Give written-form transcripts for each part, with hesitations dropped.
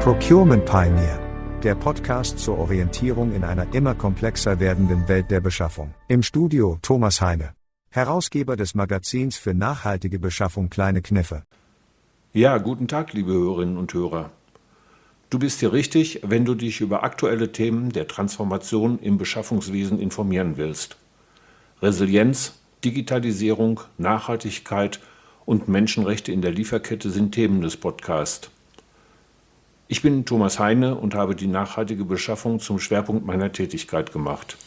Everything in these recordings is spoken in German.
Procurement Pioneer, der Podcast zur Orientierung in einer immer komplexer werdenden Welt der Beschaffung. Im Studio Thomas Heine, Herausgeber des Magazins für nachhaltige Beschaffung Kleine Kniffe. Ja, guten Tag, liebe Hörerinnen und Hörer. Du bist hier richtig, wenn du dich über aktuelle Themen der Transformation im Beschaffungswesen informieren willst. Resilienz, Digitalisierung, Nachhaltigkeit und Menschenrechte in der Lieferkette sind Themen des Podcasts. Ich bin Thomas Heine und habe die nachhaltige Beschaffung zum Schwerpunkt meiner Tätigkeit gemacht.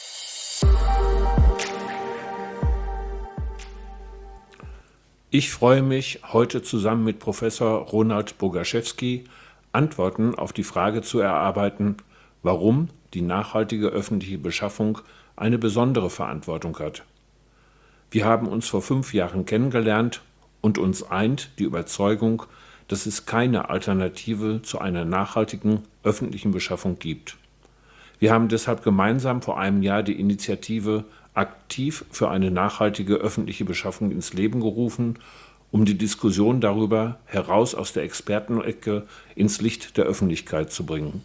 Ich freue mich, heute zusammen mit Professor Ronald Bogaschewski Antworten auf die Frage zu erarbeiten, warum die nachhaltige öffentliche Beschaffung eine besondere Verantwortung hat. Wir haben uns vor 5 Jahren kennengelernt und uns eint die Überzeugung, dass es keine Alternative zu einer nachhaltigen öffentlichen Beschaffung gibt. Wir haben deshalb gemeinsam vor einem Jahr die Initiative Aktiv für eine nachhaltige öffentliche Beschaffung ins Leben gerufen, um die Diskussion darüber heraus aus der Expertenecke ins Licht der Öffentlichkeit zu bringen.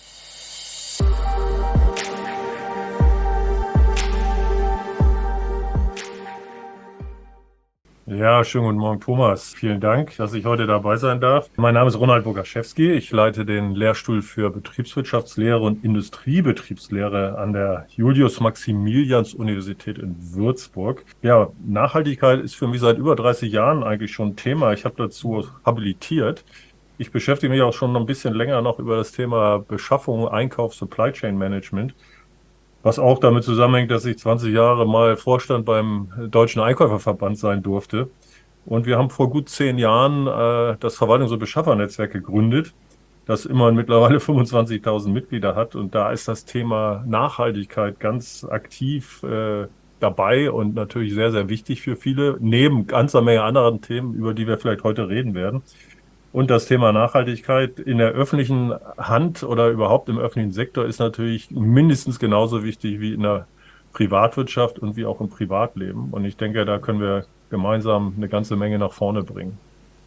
Ja, schönen guten Morgen, Thomas. Vielen Dank, dass ich heute dabei sein darf. Mein Name ist Ronald Bogaschewski. Ich leite den Lehrstuhl für Betriebswirtschaftslehre und Industriebetriebslehre an der Julius-Maximilians-Universität in Würzburg. Ja, Nachhaltigkeit ist für mich seit über 30 Jahren eigentlich schon ein Thema. Ich habe dazu habilitiert. Ich beschäftige mich auch schon ein bisschen länger noch über das Thema Beschaffung, Einkauf, Supply Chain Management. Was auch damit zusammenhängt, dass ich 20 Jahre mal Vorstand beim Deutschen Einkäuferverband sein durfte. Und wir haben vor gut 10 Jahren das Verwaltungs- und Beschaffernetzwerk gegründet, das immerhin mittlerweile 25.000 Mitglieder hat. Und da ist das Thema Nachhaltigkeit ganz aktiv dabei und natürlich sehr, sehr wichtig für viele, neben ganzer Menge anderen Themen, über die wir vielleicht heute reden werden. Und das Thema Nachhaltigkeit in der öffentlichen Hand oder überhaupt im öffentlichen Sektor ist natürlich mindestens genauso wichtig wie in der Privatwirtschaft und wie auch im Privatleben. Und ich denke, da können wir gemeinsam eine ganze Menge nach vorne bringen.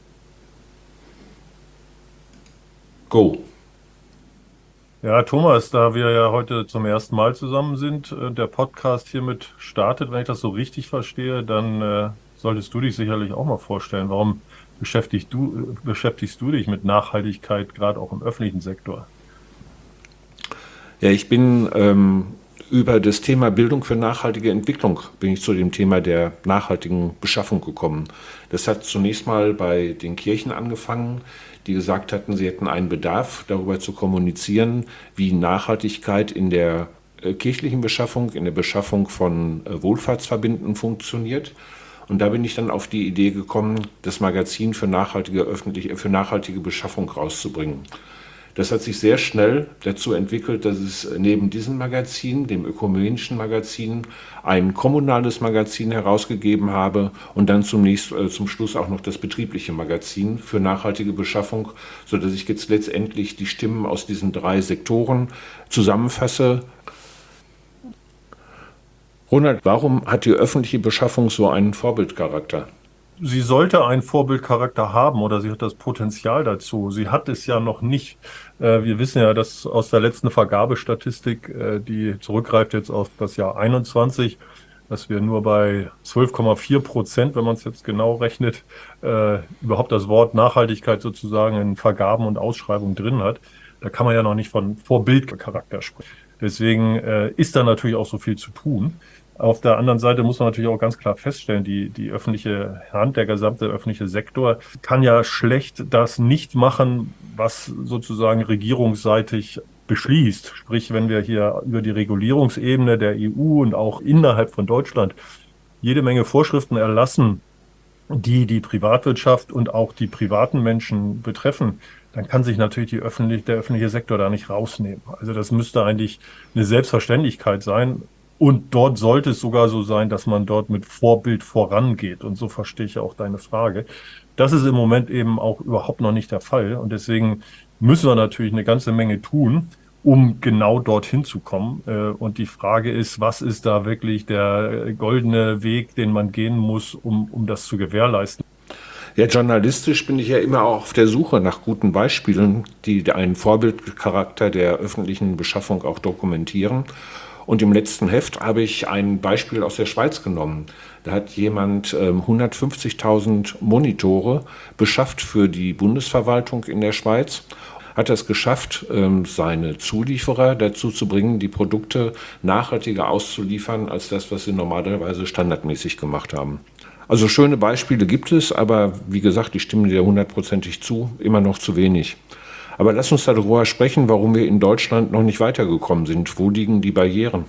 Go! Ja, Thomas, da wir ja heute zum ersten Mal zusammen sind, der Podcast hiermit startet, wenn ich das so richtig verstehe, dann solltest du dich sicherlich auch mal vorstellen. Warum beschäftigst du dich mit Nachhaltigkeit, gerade auch im öffentlichen Sektor? Ja, ich bin über das Thema Bildung für nachhaltige Entwicklung bin ich zu dem Thema der nachhaltigen Beschaffung gekommen. Das hat zunächst mal bei den Kirchen angefangen, die gesagt hatten, sie hätten einen Bedarf, darüber zu kommunizieren, wie Nachhaltigkeit in der kirchlichen Beschaffung, in der Beschaffung von Wohlfahrtsverbänden funktioniert. Und da bin ich dann auf die Idee gekommen, das Magazin für nachhaltige Beschaffung rauszubringen. Das hat sich sehr schnell dazu entwickelt, dass es neben diesem Magazin, dem ökumenischen Magazin, ein kommunales Magazin herausgegeben habe und dann zum Schluss auch noch das betriebliche Magazin für nachhaltige Beschaffung, sodass ich jetzt letztendlich die Stimmen aus diesen 3 Sektoren zusammenfasse. Ronald, warum hat die öffentliche Beschaffung so einen Vorbildcharakter? Sie sollte einen Vorbildcharakter haben oder sie hat das Potenzial dazu. Sie hat es ja noch nicht. Wir wissen ja, dass aus der letzten Vergabestatistik, die zurückgreift jetzt auf das Jahr 21, dass wir nur bei 12,4%, wenn man es jetzt genau rechnet, überhaupt das Wort Nachhaltigkeit sozusagen in Vergaben und Ausschreibungen drin hat. Da kann man ja noch nicht von Vorbildcharakter sprechen. Deswegen ist da natürlich auch so viel zu tun. Auf der anderen Seite muss man natürlich auch ganz klar feststellen, die öffentliche Hand, der gesamte öffentliche Sektor kann ja schlecht das nicht machen, was sozusagen regierungsseitig beschließt. Sprich, wenn wir hier über die Regulierungsebene der EU und auch innerhalb von Deutschland jede Menge Vorschriften erlassen, die die Privatwirtschaft und auch die privaten Menschen betreffen, dann kann sich natürlich der öffentliche Sektor da nicht rausnehmen. Also das müsste eigentlich eine Selbstverständlichkeit sein. Und dort sollte es sogar so sein, dass man dort mit Vorbild vorangeht. Und so verstehe ich auch deine Frage. Das ist im Moment eben auch überhaupt noch nicht der Fall. Und deswegen müssen wir natürlich eine ganze Menge tun, um genau dorthin zu kommen. Und die Frage ist, was ist da wirklich der goldene Weg, den man gehen muss, um das zu gewährleisten? Ja, journalistisch bin ich ja immer auch auf der Suche nach guten Beispielen, die einen Vorbildcharakter der öffentlichen Beschaffung auch dokumentieren. Und im letzten Heft habe ich ein Beispiel aus der Schweiz genommen. Da hat jemand 150.000 Monitore beschafft für die Bundesverwaltung in der Schweiz, hat es geschafft, seine Zulieferer dazu zu bringen, die Produkte nachhaltiger auszuliefern als das, was sie normalerweise standardmäßig gemacht haben. Also schöne Beispiele gibt es, aber wie gesagt, ich stimme dir hundertprozentig zu, immer noch zu wenig. Aber lass uns darüber sprechen, warum wir in Deutschland noch nicht weitergekommen sind. Wo liegen die Barrieren?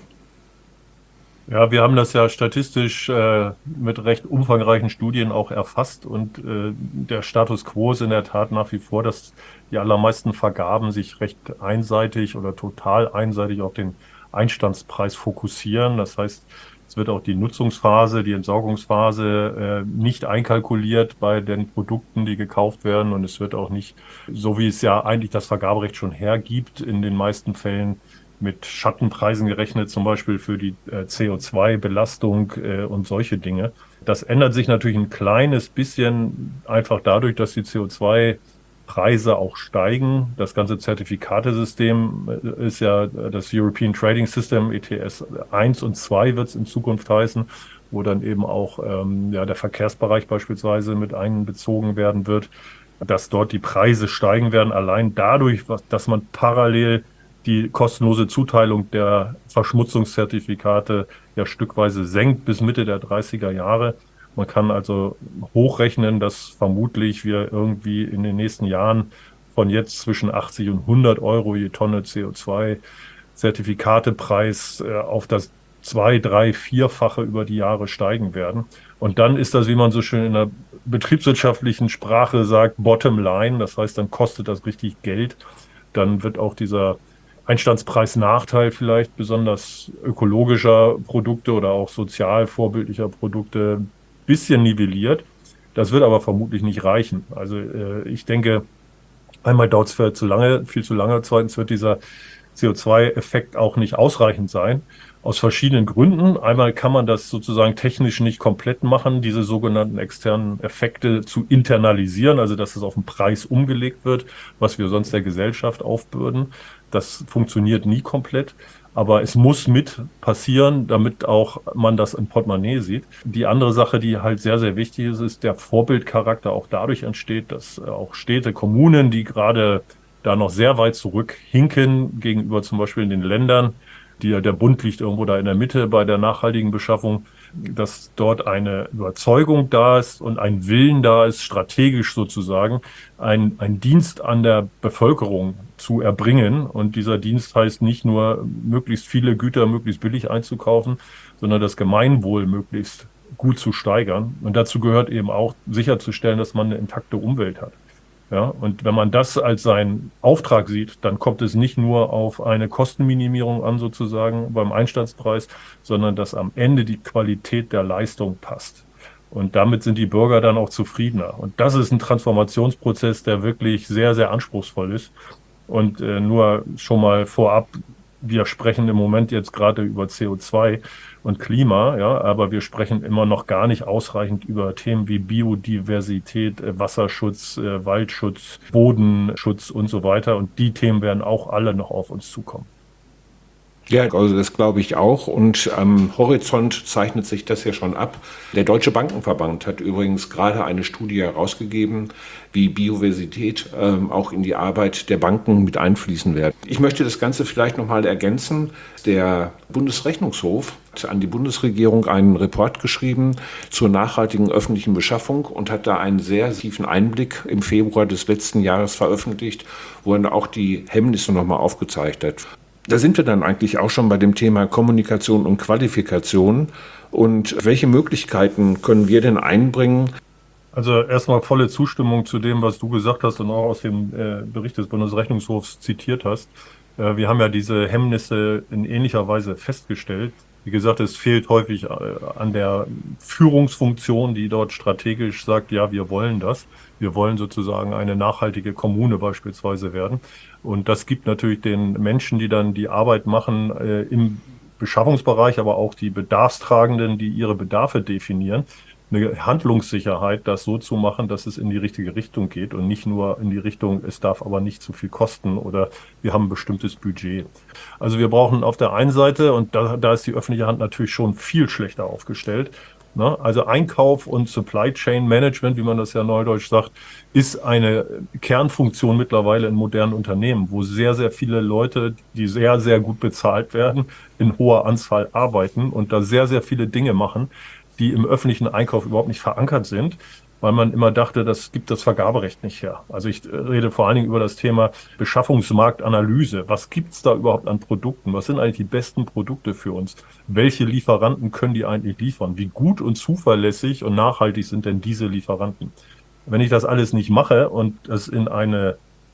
Ja, wir haben das ja statistisch mit recht umfangreichen Studien auch erfasst und der Status quo ist in der Tat nach wie vor, dass die allermeisten Vergaben sich recht einseitig oder total einseitig auf den Einstandspreis fokussieren. Das heißt, es wird auch die Nutzungsphase, die Entsorgungsphase nicht einkalkuliert bei den Produkten, die gekauft werden, und es wird auch nicht, so wie es ja eigentlich das Vergaberecht schon hergibt, in den meisten Fällen mit Schattenpreisen gerechnet, zum Beispiel für die CO2-Belastung und solche Dinge. Das ändert sich natürlich ein kleines bisschen einfach dadurch, dass die CO2-Preise auch steigen. Das ganze Zertifikatesystem ist ja das European Trading System, ETS 1 und 2 wird es in Zukunft heißen, wo dann eben auch der Verkehrsbereich beispielsweise mit einbezogen werden wird, dass dort die Preise steigen werden, allein dadurch, dass man parallel die kostenlose Zuteilung der Verschmutzungszertifikate ja stückweise senkt bis Mitte der 30er Jahre. Man kann also hochrechnen, dass vermutlich wir irgendwie in den nächsten Jahren von jetzt zwischen 80 und 100 Euro je Tonne CO2-Zertifikatepreis auf das 2-, 3-, 4-fache über die Jahre steigen werden. Und dann ist das, wie man so schön in der betriebswirtschaftlichen Sprache sagt, Bottom Line. Das heißt, dann kostet das richtig Geld. Dann wird auch dieser Einstandspreisnachteil vielleicht besonders ökologischer Produkte oder auch sozial vorbildlicher Produkte ein bisschen nivelliert. Das wird aber vermutlich nicht reichen. Also ich denke, einmal dauert es viel zu lange. Zweitens wird dieser CO2-Effekt auch nicht ausreichend sein. Aus verschiedenen Gründen. Einmal kann man das sozusagen technisch nicht komplett machen, diese sogenannten externen Effekte zu internalisieren, also dass es auf den Preis umgelegt wird, was wir sonst der Gesellschaft aufbürden. Das funktioniert nie komplett, aber es muss mit passieren, damit auch man das im Portemonnaie sieht. Die andere Sache, die halt sehr, sehr wichtig ist, ist der Vorbildcharakter auch dadurch entsteht, dass auch Städte, Kommunen, die gerade da noch sehr weit zurückhinken gegenüber zum Beispiel in den Ländern, der Bund liegt irgendwo da in der Mitte bei der nachhaltigen Beschaffung, dass dort eine Überzeugung da ist und ein Willen da ist, strategisch sozusagen ein Dienst an der Bevölkerung zu erbringen. Und dieser Dienst heißt nicht nur, möglichst viele Güter möglichst billig einzukaufen, sondern das Gemeinwohl möglichst gut zu steigern. Und dazu gehört eben auch sicherzustellen, dass man eine intakte Umwelt hat. Ja, und wenn man das als seinen Auftrag sieht, dann kommt es nicht nur auf eine Kostenminimierung an, sozusagen beim Einstandspreis, sondern dass am Ende die Qualität der Leistung passt. Und damit sind die Bürger dann auch zufriedener. Und das ist ein Transformationsprozess, der wirklich sehr, sehr anspruchsvoll ist. Und nur schon mal vorab, wir sprechen im Moment jetzt gerade über CO2 und Klima, ja, aber wir sprechen immer noch gar nicht ausreichend über Themen wie Biodiversität, Wasserschutz, Waldschutz, Bodenschutz und so weiter. Und die Themen werden auch alle noch auf uns zukommen. Ja, also das glaube ich auch. Und am Horizont zeichnet sich das ja schon ab. Der Deutsche Bankenverband hat übrigens gerade eine Studie herausgegeben, wie Biodiversität auch in die Arbeit der Banken mit einfließen wird. Ich möchte das Ganze vielleicht nochmal ergänzen. Der Bundesrechnungshof hat an die Bundesregierung einen Report geschrieben zur nachhaltigen öffentlichen Beschaffung und hat da einen sehr tiefen Einblick im Februar des letzten Jahres veröffentlicht, wo er auch die Hemmnisse nochmal aufgezeigt hat. Da sind wir dann eigentlich auch schon bei dem Thema Kommunikation und Qualifikation. Und welche Möglichkeiten können wir denn einbringen? Also erstmal volle Zustimmung zu dem, was du gesagt hast und auch aus dem Bericht des Bundesrechnungshofs zitiert hast. Wir haben ja diese Hemmnisse in ähnlicher Weise festgestellt. Wie gesagt, es fehlt häufig an der Führungsfunktion, die dort strategisch sagt, ja, wir wollen das. Wir wollen sozusagen eine nachhaltige Kommune beispielsweise werden. Und das gibt natürlich den Menschen, die dann die Arbeit machen im Beschaffungsbereich, aber auch die Bedarfstragenden, die ihre Bedarfe definieren, eine Handlungssicherheit, das so zu machen, dass es in die richtige Richtung geht und nicht nur in die Richtung, es darf aber nicht zu viel kosten oder wir haben ein bestimmtes Budget. Also wir brauchen auf der einen Seite, und da ist die öffentliche Hand natürlich schon viel schlechter aufgestellt, ne? Also Einkauf und Supply Chain Management, wie man das ja neudeutsch sagt, ist eine Kernfunktion mittlerweile in modernen Unternehmen, wo sehr, sehr viele Leute, die sehr, sehr gut bezahlt werden, in hoher Anzahl arbeiten und da sehr, sehr viele Dinge machen, die im öffentlichen Einkauf überhaupt nicht verankert sind, weil man immer dachte, das gibt das Vergaberecht nicht her. Also ich rede vor allen Dingen über das Thema Beschaffungsmarktanalyse. Was gibt's da überhaupt an Produkten? Was sind eigentlich die besten Produkte für uns? Welche Lieferanten können die eigentlich liefern? Wie gut und zuverlässig und nachhaltig sind denn diese Lieferanten? Wenn ich das alles nicht mache und es in eine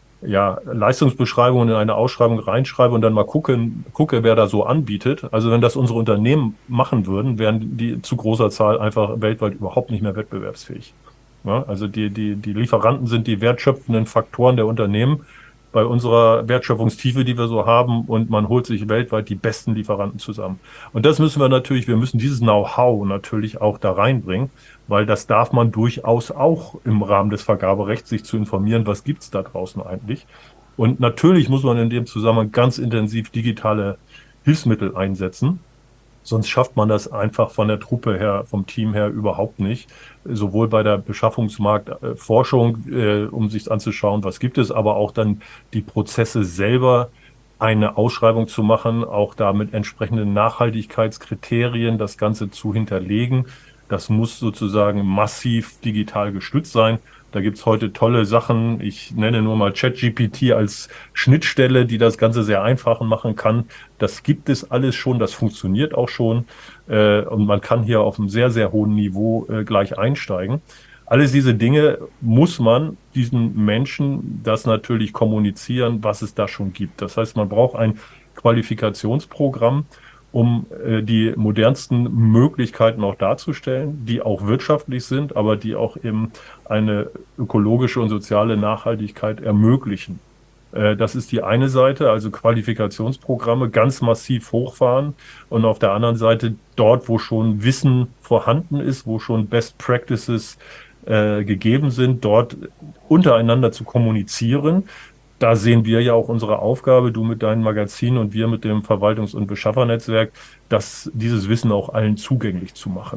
Leistungsbeschreibung und in eine Ausschreibung reinschreibe und dann mal gucke, wer da so anbietet. Also wenn das unsere Unternehmen machen würden, wären die zu großer Zahl einfach weltweit überhaupt nicht mehr wettbewerbsfähig. Ja, also die Lieferanten sind die wertschöpfenden Faktoren der Unternehmen bei unserer Wertschöpfungstiefe, die wir so haben, und man holt sich weltweit die besten Lieferanten zusammen. Und das müssen wir müssen dieses Know-how natürlich auch da reinbringen, weil das darf man durchaus auch im Rahmen des Vergaberechts, sich zu informieren, was gibt's da draußen eigentlich. Und natürlich muss man in dem Zusammenhang ganz intensiv digitale Hilfsmittel einsetzen. Sonst schafft man das einfach von der Truppe her, vom Team her überhaupt nicht. Sowohl bei der Beschaffungsmarktforschung, um sich anzuschauen, was gibt es, aber auch dann die Prozesse selber, eine Ausschreibung zu machen, auch da mit entsprechenden Nachhaltigkeitskriterien das Ganze zu hinterlegen. Das muss sozusagen massiv digital gestützt sein. Da gibt's heute tolle Sachen. Ich nenne nur mal ChatGPT als Schnittstelle, die das Ganze sehr einfach machen kann. Das gibt es alles schon, das funktioniert auch schon. Und man kann hier auf einem sehr, sehr hohen Niveau gleich einsteigen. Alles diese Dinge muss man diesen Menschen das natürlich kommunizieren, was es da schon gibt. Das heißt, man braucht ein Qualifikationsprogramm, um die modernsten Möglichkeiten auch darzustellen, die auch wirtschaftlich sind, aber die auch eben eine ökologische und soziale Nachhaltigkeit ermöglichen. Das ist die eine Seite, also Qualifikationsprogramme ganz massiv hochfahren, und auf der anderen Seite dort, wo schon Wissen vorhanden ist, wo schon Best Practices gegeben sind, dort untereinander zu kommunizieren. Da sehen wir ja auch unsere Aufgabe, du mit deinem Magazin und wir mit dem Verwaltungs- und Beschaffernetzwerk, dieses Wissen auch allen zugänglich zu machen.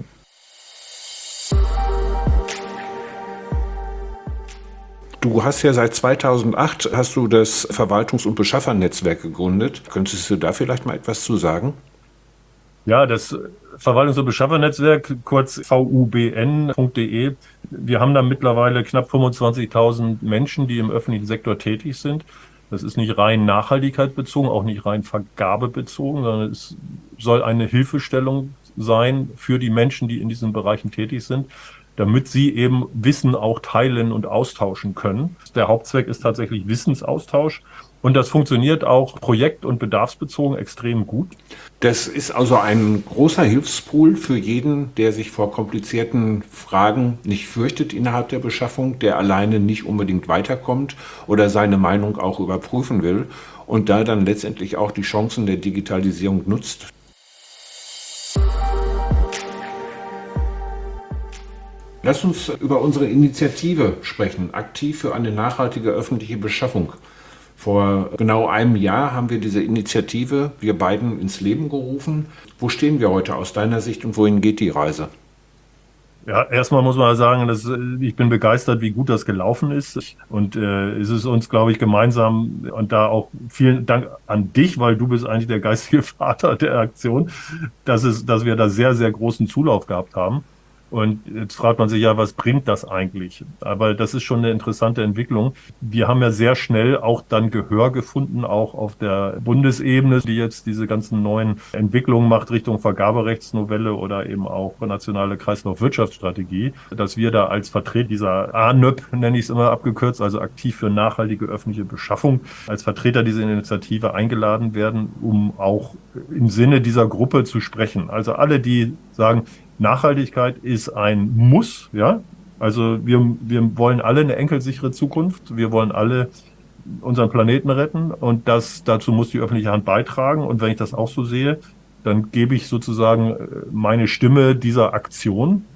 Du hast ja seit 2008 hast du das Verwaltungs- und Beschaffernetzwerk gegründet. Könntest du da vielleicht mal etwas zu sagen? Ja, das Verwaltungs- und Beschaffernetzwerk, kurz vubn.de. Wir haben da mittlerweile knapp 25.000 Menschen, die im öffentlichen Sektor tätig sind. Das ist nicht rein nachhaltigkeitsbezogen, auch nicht rein vergabebezogen, sondern es soll eine Hilfestellung sein für die Menschen, die in diesen Bereichen tätig sind, damit sie eben Wissen auch teilen und austauschen können. Der Hauptzweck ist tatsächlich Wissensaustausch. Und das funktioniert auch projekt- und bedarfsbezogen extrem gut. Das ist also ein großer Hilfspool für jeden, der sich vor komplizierten Fragen nicht fürchtet innerhalb der Beschaffung, der alleine nicht unbedingt weiterkommt oder seine Meinung auch überprüfen will und da dann letztendlich auch die Chancen der Digitalisierung nutzt. Lass uns über unsere Initiative sprechen, aktiv für eine nachhaltige öffentliche Beschaffung. Vor genau einem Jahr haben wir diese Initiative, wir beiden, ins Leben gerufen. Wo stehen wir heute aus deiner Sicht und wohin geht die Reise? Ja, erstmal muss man sagen, ich bin begeistert, wie gut das gelaufen ist. Und es ist uns, glaube ich, gemeinsam, und da auch vielen Dank an dich, weil du bist eigentlich der geistige Vater der Aktion, dass wir da sehr, sehr großen Zulauf gehabt haben. Und jetzt fragt man sich ja, was bringt das eigentlich? Aber das ist schon eine interessante Entwicklung. Wir haben ja sehr schnell auch dann Gehör gefunden, auch auf der Bundesebene, die jetzt diese ganzen neuen Entwicklungen macht Richtung Vergaberechtsnovelle oder eben auch nationale Kreislaufwirtschaftsstrategie, dass wir da als Vertreter dieser ANÖP, nenne ich es immer abgekürzt, also aktiv für nachhaltige öffentliche Beschaffung, als Vertreter dieser Initiative eingeladen werden, um auch im Sinne dieser Gruppe zu sprechen. Also alle, die sagen, Nachhaltigkeit ist ein Muss, ja. Also wir wollen alle eine enkelsichere Zukunft. Wir wollen alle unseren Planeten retten, und dazu muss die öffentliche Hand beitragen. Und wenn ich das auch so sehe, dann gebe ich sozusagen meine Stimme dieser Aktion.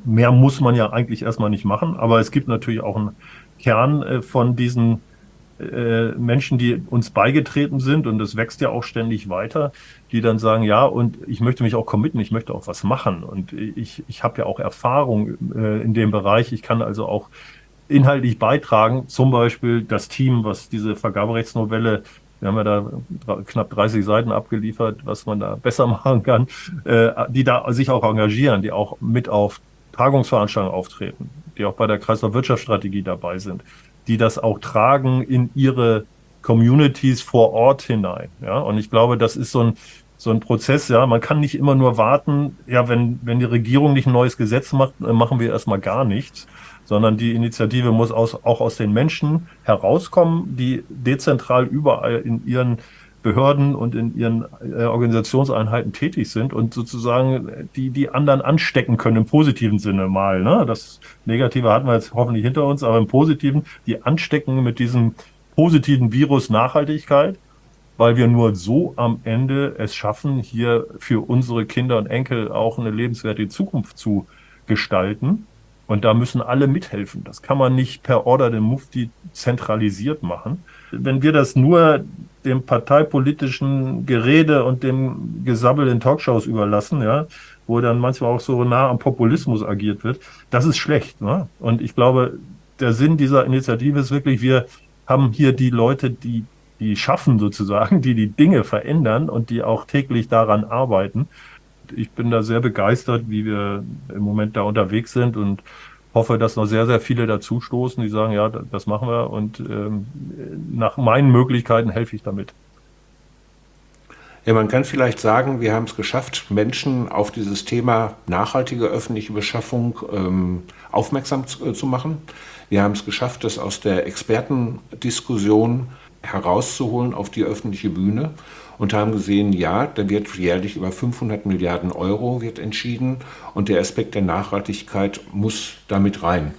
mehr muss man ja eigentlich erstmal nicht machen, aber es gibt natürlich auch einen Kern von diesen Menschen, die uns beigetreten sind, und das wächst ja auch ständig weiter, die dann sagen, ja, und ich möchte mich auch committen, ich möchte auch was machen, und ich habe ja auch Erfahrung in dem Bereich, ich kann also auch inhaltlich beitragen, zum Beispiel das Team, was diese Vergaberechtsnovelle, wir haben ja da knapp 30 Seiten abgeliefert, was man da besser machen kann, die da sich auch engagieren, die auch mit auf Tagungsveranstaltungen auftreten, die auch bei der Kreislaufwirtschaftsstrategie dabei sind, die das auch tragen in ihre Communities vor Ort hinein. Ja, und ich glaube, das ist so ein Prozess, ja. Man kann nicht immer nur warten, ja, wenn die Regierung nicht ein neues Gesetz macht, machen wir erstmal gar nichts, sondern die Initiative muss auch aus den Menschen herauskommen, die dezentral überall in ihren Behörden und in ihren Organisationseinheiten tätig sind und sozusagen die anderen anstecken können im positiven Sinne mal. Ne? Das Negative hatten wir jetzt hoffentlich hinter uns, aber im Positiven, die anstecken mit diesem positiven Virus Nachhaltigkeit, weil wir nur so am Ende es schaffen, hier für unsere Kinder und Enkel auch eine lebenswerte Zukunft zu gestalten. Und da müssen alle mithelfen. Das kann man nicht per Order dem Mufti zentralisiert machen. Wenn wir das nur dem parteipolitischen Gerede und dem Gesabbel in Talkshows überlassen, ja, wo dann manchmal auch so nah am Populismus agiert wird, das ist schlecht. Ne? Und ich glaube, der Sinn dieser Initiative ist wirklich, wir haben hier die Leute, die schaffen sozusagen, die Dinge verändern und die auch täglich daran arbeiten. Ich bin da sehr begeistert, wie wir im Moment da unterwegs sind, und hoffe, dass noch sehr, sehr viele dazustoßen, die sagen, ja, das machen wir, und nach meinen Möglichkeiten helfe ich damit. Ja, man kann vielleicht sagen, wir haben es geschafft, Menschen auf dieses Thema nachhaltige öffentliche Beschaffung aufmerksam zu machen. Wir haben es geschafft, das aus der Expertendiskussion herauszuholen auf die öffentliche Bühne und haben gesehen, ja, da wird jährlich über 500 Milliarden Euro wird entschieden, und der Aspekt der Nachhaltigkeit muss damit rein.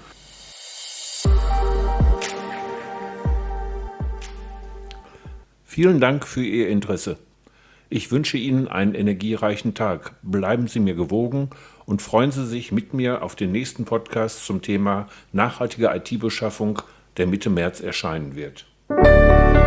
Vielen Dank für Ihr Interesse. Ich wünsche Ihnen einen energiereichen Tag. Bleiben Sie mir gewogen und freuen Sie sich mit mir auf den nächsten Podcast zum Thema nachhaltige IT-Beschaffung, der Mitte März erscheinen wird.